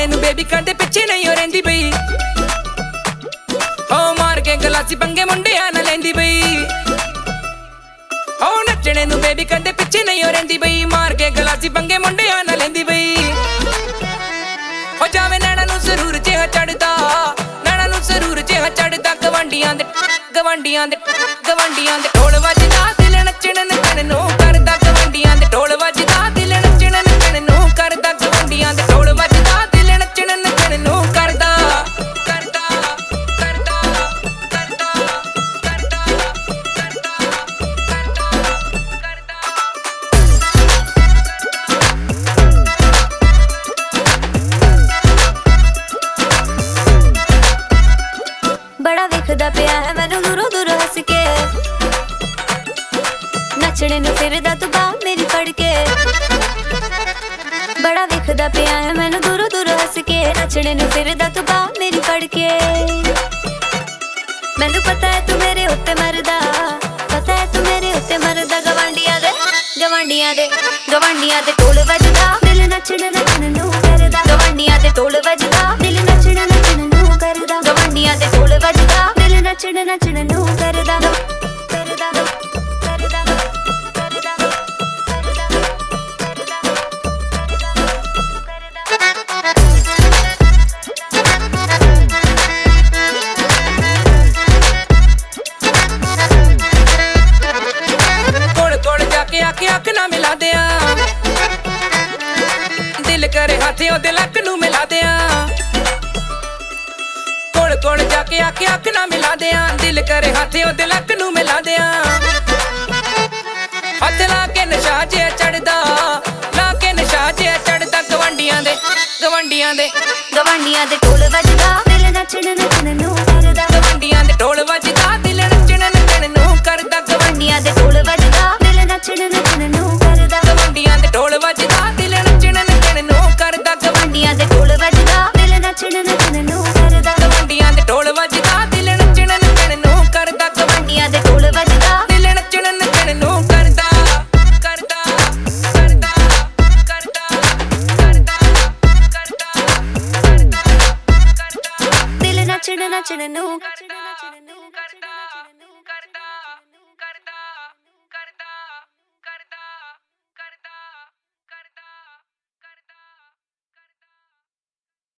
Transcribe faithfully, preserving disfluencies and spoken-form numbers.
ਨੱਚਣੇ ਨੂੰ ਬੇਬੀ ਕਰਦੇ ਪਿੱਛੇ ਨਹੀਂ ਹੋ ਰਹਿੰਦੀ ਬਈ ਹੋ ਮਾਰ ਕੇ ਗਲਾਸੀ ਪੰਗੇ ਮੁੰਡਿਆਂ ਨਾਲ ਲੈਂਦੀ ਬਈ ਹੋ ਨੱਚਣੇ ਨੂੰ ਬੇਬੀ ਕਰਦੇ ਪਿੱਛੇ ਨਹੀਂ ਹੋ ਰਹਿੰਦੀ ਬਈ ਮਾਰ ਕੇ ਗਲਾਸੀ ਪੰਗੇ ਮੁੰਡਿਆਂ ਨਾਲ ਲੈਂਦੀ ਬਈ ਹੋ ਜਾਵੇ ਨੈਣਾ ਨੂੰ ਜ਼ਰੂਰ ਜਿਹਾ ਚੜਦਾ ਨੈਣਾ ਨੂੰ ਜ਼ਰੂਰ ਜਿਹਾ ਚੜਦਾ ਗਵਾਂਡੀਆਂ ਦੇ ਗਵਾਂਡੀਆਂ ਦੇ ਗਵਾਂਡੀਆਂ ਦੇ ਢੋਲ ਵੱਜਦਾ ਦਿਲ ਨੱਚਣ ਨੱਚਣ ਨੂੰ ਕਰਦਾ ਗਵਾਂਡੀਆਂ ਦੇ ਢੋਲ ਵੱਜਦਾ ਦਿਲ ਨੱਚਣ ਨੱਚਣ ਨੂੰ ਕਰਦਾ ਗਵਾਂਡੀਆਂ ਦੇ ਢੋਲ ਵੱਜਦਾ ਦਿਲ ਨੱਚਣ ਨੱਚਣ ਨੂੰ ਕਰਦਾ ਕਰਦਾ ਕਰਦਾ ਕਰਦਾ बड़ा वेखदा पिया है मैनू दूरों दूरों हस के नचने नू फिरदा तू बाह मेरी फड़ के बड़ा वेखदा पिया है मैनू दूरों दूरों हस के नचने नू फिरदा तू बाह मेरी फड़ के मैनू पता है तू मेरे उत्ते मरदा पता है तू मेरे उत्ते मरदा गवांडियां दे गवांडियां दे गवांडियां दे ढोल वजदा दिल नचण नचण नू करदा गवांडियां दे ढोल वजदा दिल नचण नचण नू करदा गवांडियां दे ढोल वजदा दिल नचण नचण नू करदा करदा करदा करदा कोल कोल जाके आके अख ना मिला दिया दिल करे हाथे ओदे लक नू मिला दिया कोल कोल जाके आके अख ना मिला दिया दिल करे हाथे ओदे लक नू मिला दिया हथ ला के नशा जे चढ़दा ला के नशा जे चढ़दा गवांडियां दे गवांडियां दे गवांडियां दे ढोल वजदा दिल नचण नचण नू करदा गवांडियां दे ढोल वजदा दिल नचण नचण नू करदा गवांडियां दे ढोल वजदा दिल नचण नचण नू करदा गवांडियां दे ढोल वजदा दिल नचण नचण नू करदा गवांडियां दे ढोल वजदा दिल नचण नचण नू करदा गवांडियां दे ढोल वजदा दिल नचण नचण नू करदा गवांडियां दे ढोल वजदा दिल नचण नचण नू करदा करदा करदा करदा करदा करदा दिल नचण नचण नू